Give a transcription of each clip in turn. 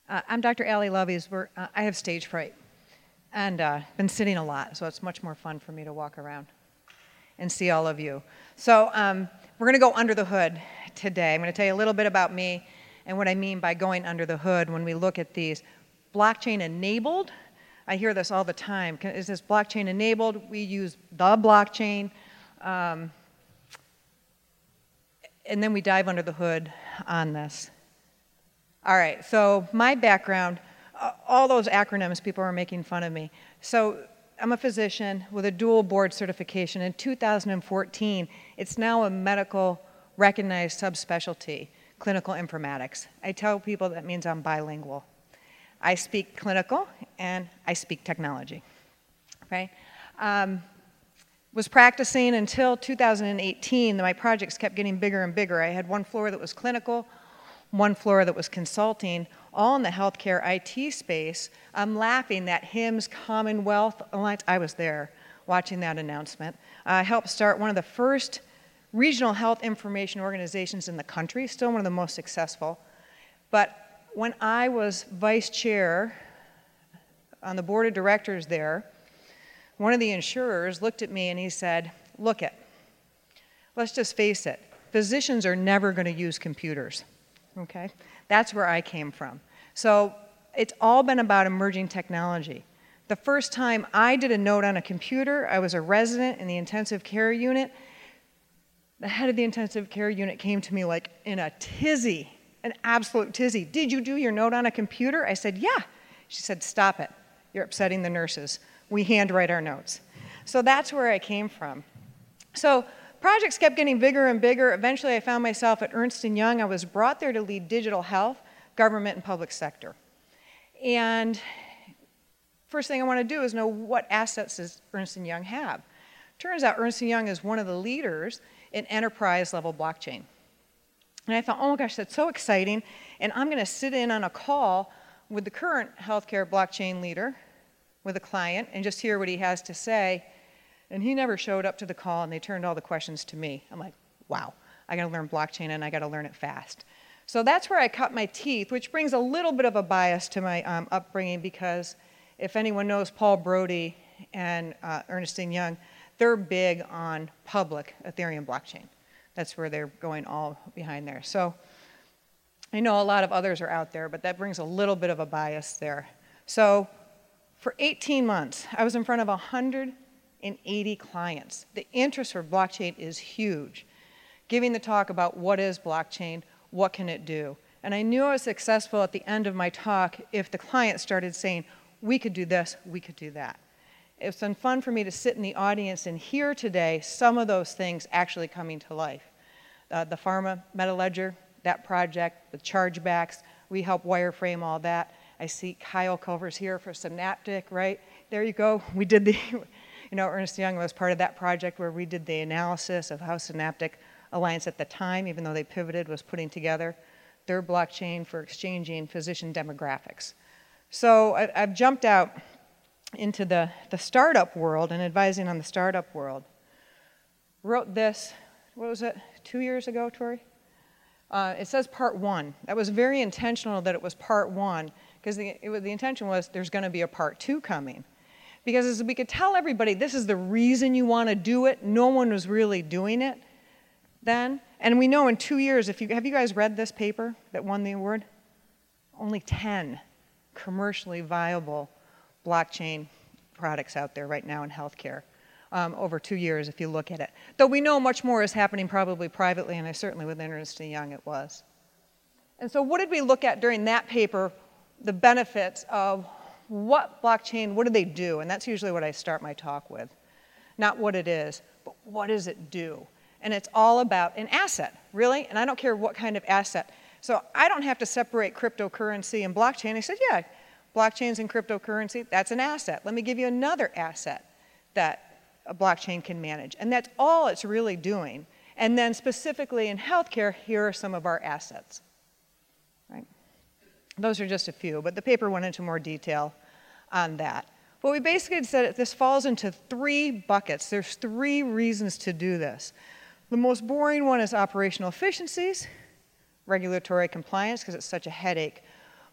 I'm Dr. Allie Lovies. I have stage fright and been sitting a lot, so it's much more fun for me to walk around and see all of you. So we're going to go under the hood today. I'm going to tell you a little bit about me and what I mean by going under the hood when we look at these. Blockchain enabled, I hear this all the time. Is this blockchain enabled? We use the blockchain. And then we dive under the hood on this. All right, so my background, all those acronyms, people are making fun of me. So I'm a physician with a dual board certification. In 2014, it's now a medical recognized subspecialty, clinical informatics. I tell people that means I'm bilingual. I speak clinical and I speak technology, okay? Was practicing until 2018. My projects kept getting bigger and bigger. I had one floor that was clinical, one floor that was consulting, all in the healthcare IT space. I'm laughing that HIMSS Commonwealth Alliance, I was there watching that announcement. I helped start one of the first regional health information organizations in the country, still one of the most successful. But when I was vice chair on the board of directors there, one of the insurers looked at me and he said, look it, let's just face it, physicians are never going to use computers. Okay, that's where I came from. So it's all been about emerging technology. The first time I did a note on a computer, I was a resident in the intensive care unit. The head of the intensive care unit came to me like in a tizzy, an absolute tizzy. Did you do your note on a computer? I said, yeah. She said, stop it. You're upsetting the nurses. We handwrite our notes. So that's where I came from. So projects kept getting bigger and bigger. Eventually, I found myself at Ernst & Young. I was brought there to lead digital health, government, and public sector. And first thing I want to do is know what assets does Ernst & Young have. Turns out Ernst & Young is one of the leaders in enterprise-level blockchain. And I thought, oh my gosh, that's so exciting. And I'm going to sit in on a call with the current healthcare blockchain leader, with a client, and just hear what he has to say. And he never showed up to the call, and they turned all the questions to me. I'm like, wow, I got to learn blockchain, and I got to learn it fast. So that's where I cut my teeth, which brings a little bit of a bias to my upbringing, because if anyone knows Paul Brody and Ernst & Young, they're big on public Ethereum blockchain. That's where they're going all behind there. So I know a lot of others are out there, but that brings a little bit of a bias there. So for 18 months, I was in front of 180 clients. The interest for blockchain is huge. Giving the talk about what is blockchain, what can it do. And I knew I was successful at the end of my talk if the client started saying, we could do this, we could do that. It's been fun for me to sit in the audience and hear today some of those things actually coming to life. The pharma MetaLedger, that project, the chargebacks, we help wireframe all that. I see Kyle Culver's here for Synaptic, right? There you go. We did the, Ernst & Young was part of that project where we did the analysis of how Synaptic Alliance at the time, even though they pivoted, was putting together their blockchain for exchanging physician demographics. So I've jumped out into the startup world and advising on the startup world. Wrote this, what was it, 2 years ago, Tori? It says part 1. That was very intentional that it was part 1, because the intention was there's going to be a part 2 coming. Because as we could tell everybody, this is the reason you want to do it. No one was really doing it then. And we know in 2 years, have you guys read this paper that won the award? Only 10 commercially viable blockchain products out there right now in healthcare. Over 2 years if you look at it. Though we know much more is happening probably privately, and certainly with Ernst & Young it was. And so what did we look at during that paper? The benefits of what blockchain, what do they do? And that's usually what I start my talk with. Not what it is, but what does it do? And it's all about an asset, really, and I don't care what kind of asset. So I don't have to separate cryptocurrency and blockchain. I said, yeah, blockchains and cryptocurrency, that's an asset. Let me give you another asset that a blockchain can manage. And that's all it's really doing. And then specifically in healthcare, here are some of our assets. Right? Those are just a few, but the paper went into more detail on that. But we basically said this falls into 3 buckets. There's 3 reasons to do this. The most boring one is operational efficiencies, regulatory compliance, because it's such a headache.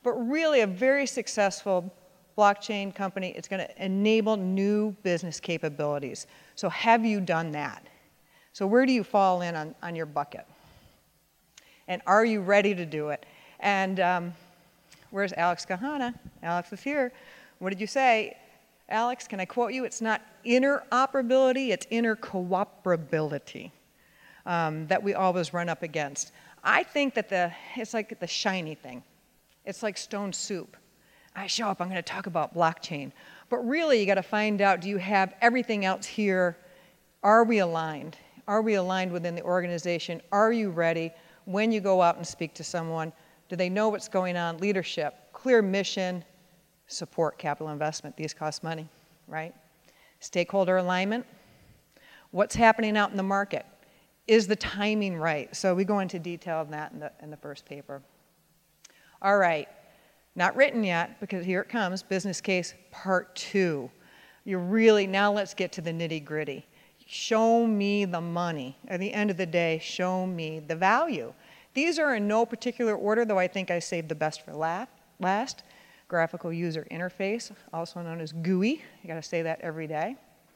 But really a very successful blockchain company, it's going to enable new business capabilities. So have you done that? So where do you fall in on your bucket? And are you ready to do it? And where's Alex Kahana? Alex is here. What did you say? Alex, can I quote you? It's not interoperability, it's intercooperability that we always run up against. I think that it's like the shiny thing. It's like stone soup. I show up, I'm going to talk about blockchain. But really, you got to find out, do you have everything else here? Are we aligned? Are we aligned within the organization? Are you ready? When you go out and speak to someone, do they know what's going on? Leadership, clear mission, support capital investment. These cost money, right? Stakeholder alignment. What's happening out in the market? Is the timing right? So we go into detail on that in the first paper. All right, not written yet, because here it comes, business case part 2. Now let's get to the nitty gritty. Show me the money. At the end of the day, show me the value. These are in no particular order, though I think I saved the best for last. Graphical user interface, also known as GUI. You got to say that every day.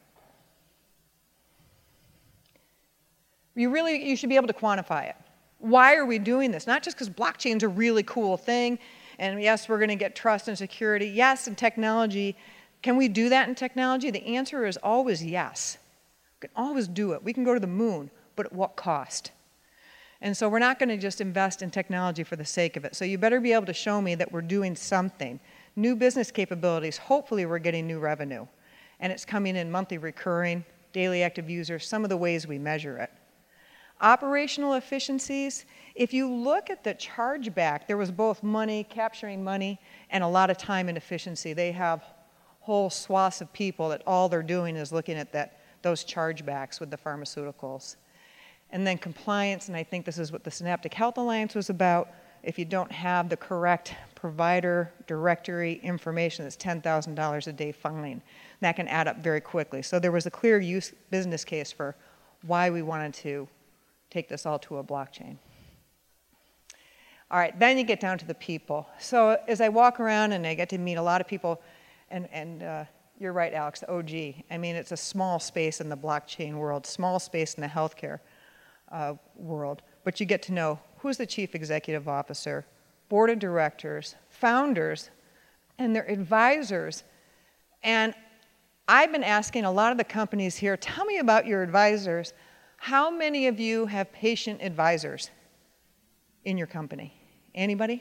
You should be able to quantify it. Why are we doing this? Not just because blockchain's a really cool thing, and yes, we're going to get trust and security. Yes, in technology. Can we do that in technology? The answer is always yes. We can always do it. We can go to the moon, but at what cost? And so we're not going to just invest in technology for the sake of it. So you better be able to show me that we're doing something. New business capabilities, hopefully we're getting new revenue. And it's coming in monthly recurring, daily active users, some of the ways we measure it. Operational efficiencies, if you look at the chargeback, there was both money, capturing money, and a lot of time and efficiency. They have whole swaths of people that all they're doing is looking at those chargebacks with the pharmaceuticals. And then compliance, and I think this is what the Synaptic Health Alliance was about. If you don't have the correct provider directory information, it's $10,000 a day fine. That can add up very quickly. So there was a clear business case for why we wanted to take this all to a blockchain. All right, then you get down to the people. So as I walk around and I get to meet a lot of people, and you're right, Alex, OG. I mean, it's a small space in the blockchain world, small space in the healthcare world. But you get to know who's the chief executive officer, board of directors, founders, and their advisors. And I've been asking a lot of the companies here, tell me about your advisors. How many of you have patient advisors in your company? Anybody?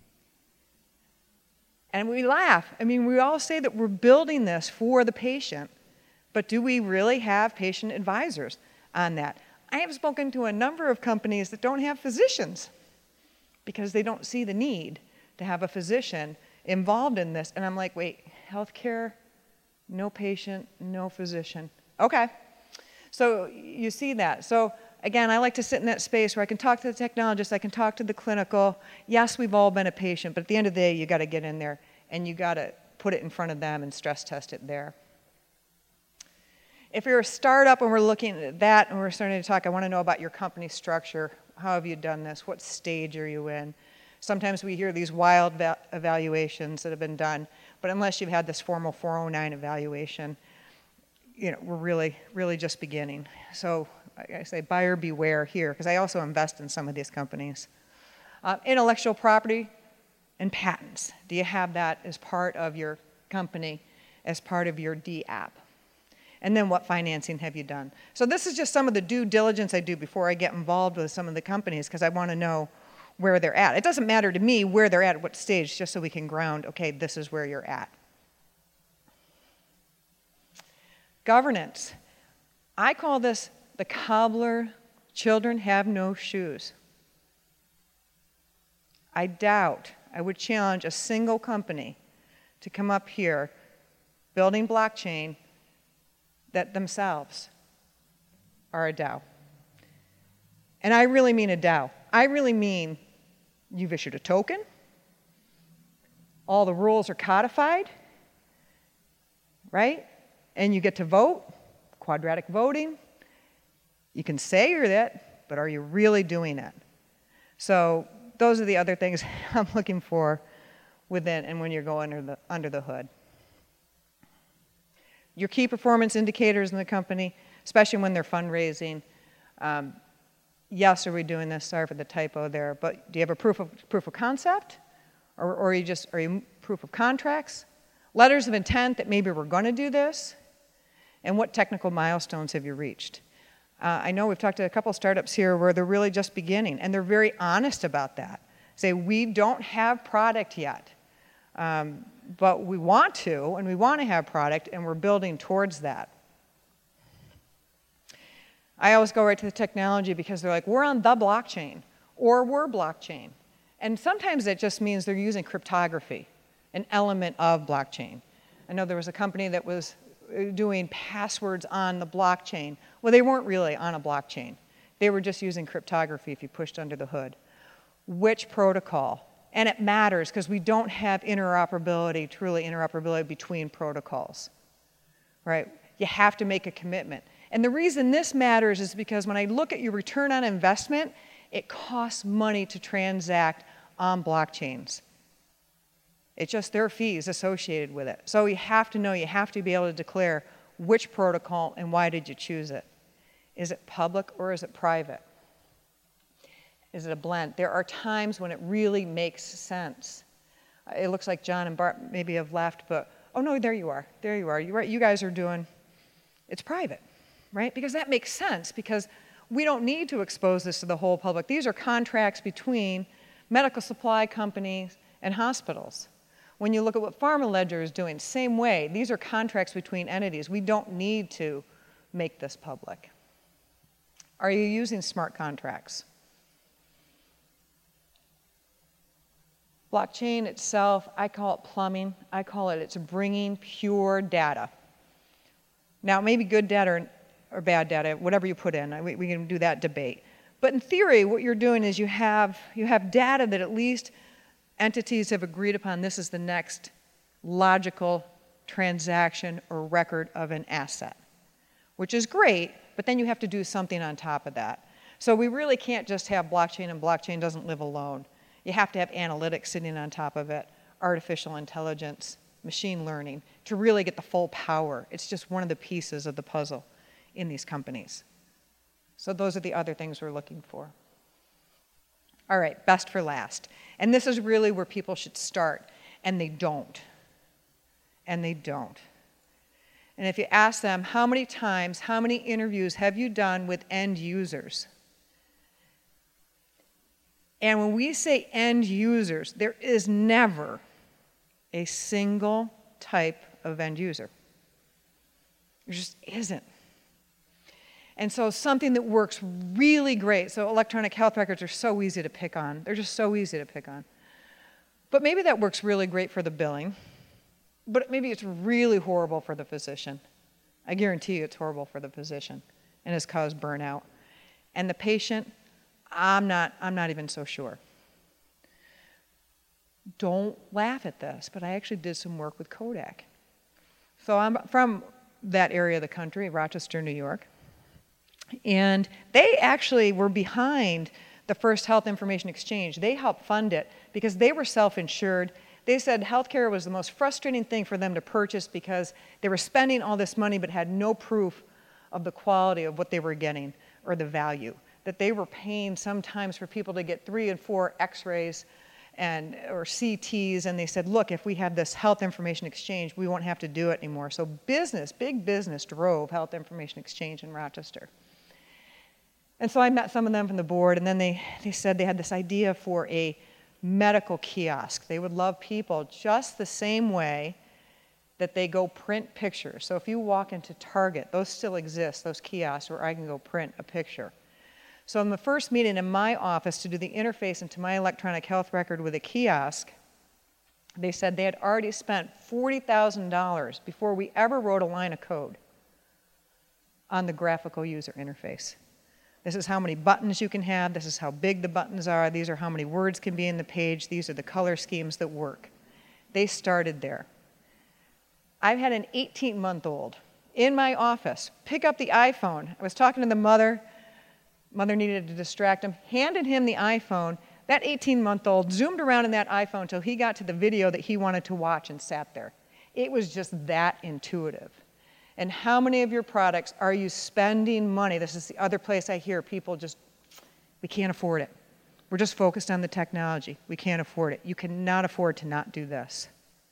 And we laugh. I mean, we all say that we're building this for the patient, but do we really have patient advisors on that? I have spoken to a number of companies that don't have physicians because they don't see the need to have a physician involved in this. And I'm like, wait, healthcare, no patient, no physician. Okay. So you see that. So again, I like to sit in that space where I can talk to the technologist, I can talk to the clinical. Yes, we've all been a patient, but at the end of the day, you got to get in there and you got to put it in front of them and stress test it there. If you're a startup and we're looking at that and we're starting to talk, I want to know about your company structure. How have you done this? What stage are you in? Sometimes we hear these wild evaluations that have been done, but unless you've had this formal 409 evaluation, we're really just beginning. So I say buyer beware here, because I also invest in some of these companies. Intellectual property and patents. Do you have that as part of your company, as part of your DApp? And then what financing have you done? So this is just some of the due diligence I do before I get involved with some of the companies, because I want to know where they're at. It doesn't matter to me where they're at what stage, just so we can ground, okay, this is where you're at. Governance. I call this the cobbler, children have no shoes. I doubt, I would challenge a single company to come up here building blockchain that themselves are a DAO. And I really mean a DAO. I really mean you've issued a token, all the rules are codified, right? And you get to vote, quadratic voting. You can say you're that, but are you really doing it? So those are the other things I'm looking for within and when you go under the hood. Your key performance indicators in the company, especially when they're fundraising. Yes, are we doing this? Sorry for the typo there. But do you have a proof of concept? Or are you proof of contracts? Letters of intent that maybe we're going to do this? And what technical milestones have you reached? I know we've talked to a couple startups here where they're really just beginning, and they're very honest about that. Say, we don't have product yet, but we want to, and we want to have product, and we're building towards that. I always go right to the technology because they're like, we're on the blockchain, or we're blockchain. And sometimes that just means they're using cryptography, an element of blockchain. I know there was a company that was doing passwords on the blockchain. Well, they weren't really on a blockchain. They were just using cryptography if you pushed under the hood. Which protocol? And it matters because we don't have interoperability, truly interoperability between protocols, right? You have to make a commitment. And the reason this matters is because when I look at your return on investment, it costs money to transact on blockchains. It's just there are fees associated with it. So you have to know, you have to be able to declare which protocol and why did you choose it. Is it public or is it private? Is it a blend? There are times when it really makes sense. It looks like John and Bart maybe have left, but, oh no, there you are. There you are. You're right. You guys are doing, it's private, right? Because that makes sense because we don't need to expose this to the whole public. These are contracts between medical supply companies and hospitals. When you look at what PharmaLedger is doing, same way. These are contracts between entities. We don't need to make this public. Are you using smart contracts? Blockchain itself, I call it plumbing. I call it, it's bringing pure data. Now, maybe good data or bad data, whatever you put in. We can do that debate. But in theory, what you're doing is you have data that at least entities have agreed upon this is the next logical transaction or record of an asset, which is great, but then you have to do something on top of that. So we really can't just have blockchain, and blockchain doesn't live alone. You have to have analytics sitting on top of it, artificial intelligence, machine learning, to really get the full power. It's just one of the pieces of the puzzle in these companies. So those are the other things we're looking for. All right, best for last. And this is really where people should start, and they don't. And they don't. And if you ask them, how many times, how many interviews have you done with end users? And when we say end users, there is never a single type of end user. There just isn't. And so something that works really great, so electronic health records are so easy to pick on. They're just so easy to pick on. But maybe that works really great for the billing, but maybe it's really horrible for the physician. I guarantee you it's horrible for the physician and has caused burnout. And the patient, I'm not even so sure. Don't laugh at this, but I actually did some work with Kodak. So I'm from that area of the country, Rochester, New York. And they actually were behind the first health information exchange. They helped fund it because they were self-insured. They said healthcare was the most frustrating thing for them to purchase because they were spending all this money but had no proof of the quality of what they were getting or the value. That they were paying sometimes for people to get 3 and 4 x-rays or CTs, and they said, look, if we have this health information exchange, we won't have to do it anymore. So business, big business, drove health information exchange in Rochester. And so I met some of them from the board, and then they said they had this idea for a medical kiosk. They would love people just the same way that they go print pictures. So if you walk into Target, those still exist, those kiosks where I can go print a picture. So in the first meeting in my office to do the interface into my electronic health record with a kiosk, they said they had already spent $40,000 before we ever wrote a line of code on the graphical user interface. This is how many buttons you can have. This is how big the buttons are. These are how many words can be in the page. These are the color schemes that work. They started there. I've had an 18-month-old in my office pick up the iPhone. I was talking to the mother. Mother needed to distract him. Handed him the iPhone. That 18-month-old zoomed around in that iPhone until he got to the video that he wanted to watch and sat there. It was just that intuitive. And how many of your products are you spending money? This is the other place I hear people just, we can't afford it. We're just focused on the technology. We can't afford it. You cannot afford to not do this.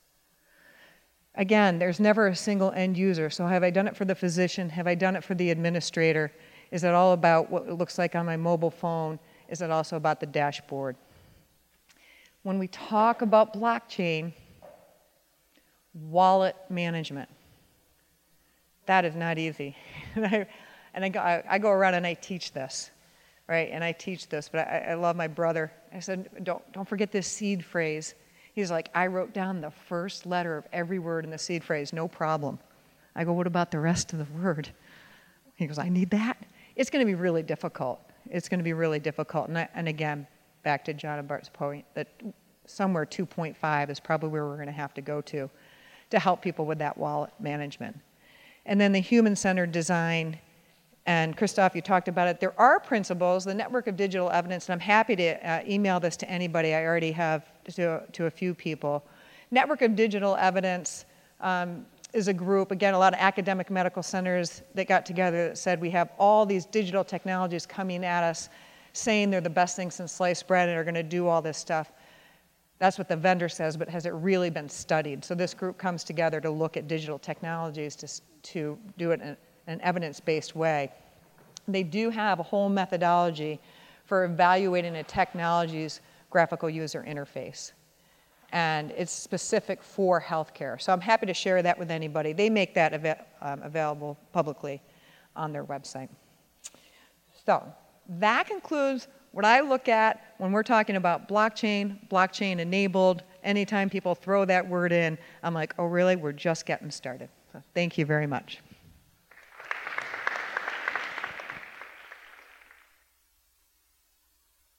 Again, there's never a single end user. So have I done it for the physician? Have I done it for the administrator? Is it all about what it looks like on my mobile phone? Is it also about the dashboard? When we talk about blockchain, wallet management, that is not easy. And I go around and I teach this, right? And I teach this, but I love my brother. I said, don't forget this seed phrase. He's like, I wrote down the first letter of every word in the seed phrase, no problem. I go, what about the rest of the word? He goes, I need that. It's going to be really difficult. It's going to be really difficult. And again, back to John and Bart's point, that somewhere 2.5 is probably where we're going to have to go to help people with that wallet management. And then the human-centered design, and Christoph, you talked about it. There are principles, the network of digital evidence, and I'm happy to email this to anybody. I already have to a few people. Network of digital evidence is a group, again, a lot of academic medical centers that got together that said we have all these digital technologies coming at us saying they're the best thing since sliced bread and are going to do all this stuff. That's what the vendor says, but has it really been studied? So this group comes together to look at digital technologies to do it in an evidence-based way. They do have a whole methodology for evaluating a technology's graphical user interface. And it's specific for healthcare. So I'm happy to share that with anybody. They make that available publicly on their website. So that concludes what I look at when we're talking about blockchain, blockchain enabled. Anytime people throw that word in, I'm like, oh really? We're just getting started. So thank you very much.